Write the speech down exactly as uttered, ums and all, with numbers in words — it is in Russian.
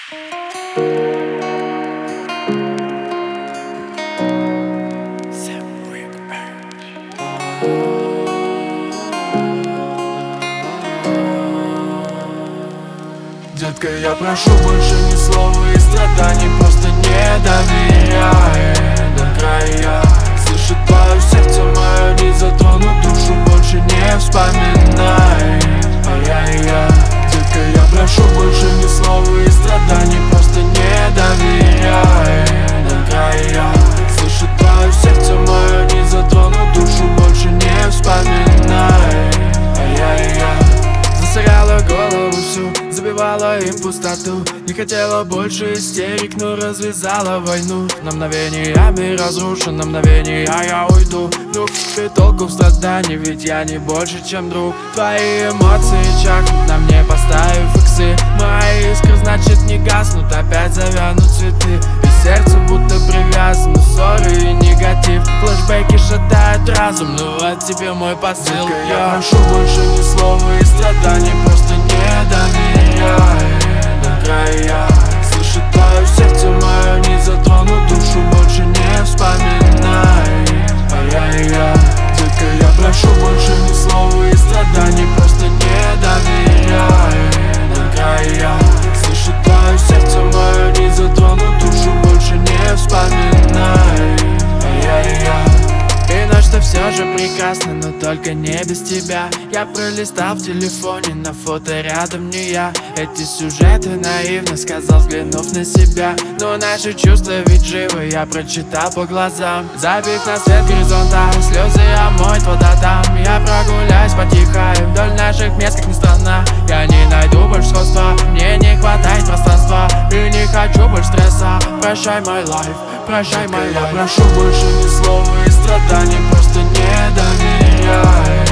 Детка, я прошу больше ни слова и страданий, просто не доверяй до края. Слышит твое сердце мое, не затронут душу, больше не вспоминай. Ай-яй-яй. Детка, я прошу больше ни слова и страданий, просто не доверяй до края. Слышит твое сердце мое, не затронут душу, больше не вспоминай. Ай-яй-яй. Засоряла голову всю, забивала им пустоту. Не хотела больше истерик, но развязала войну. На мгновение мир разрушен, на мгновение я уйду. Ну и толку в страдании, ведь я не больше, чем друг. Твои эмоции чахнут на мне, поставив иксы. Мои искры, значит, не гаснут, опять завянут цветы. И сердце будто привязано, ссоры и негатив. Флэшбэки шатают разум, ну вот тебе мой посыл. Я прошу больше ни слова и страданий, просто не доверяй до края. Слышит твое сердце мое, не затронут душу, больше не вспоминай. Ай-яй-яй. Детка, я прошу больше ни слова и страданий, просто не доверяй до края. Слышит твое сердце мое, не затронут душу, больше не вспоминай. Ай-яй-яй. И ночь-то все же прекрасно, но только не без тебя. Я пролистал в телефоне, на фото рядом не я. Эти сюжеты наивно сказал, взглянув на себя. Но наши чувства ведь живы, я прочитал по глазам. Забив на свет горизонта, слезы омоет вода там. Я прогуляюсь потихаю вдоль наших мест, как ни странно. Я не найду больше сходства, мне не хватает пространства. И не хочу больше стресса, прощай мой лайф, прощай мой лайф. Я прошу больше ни слова и страданий, просто не доверяй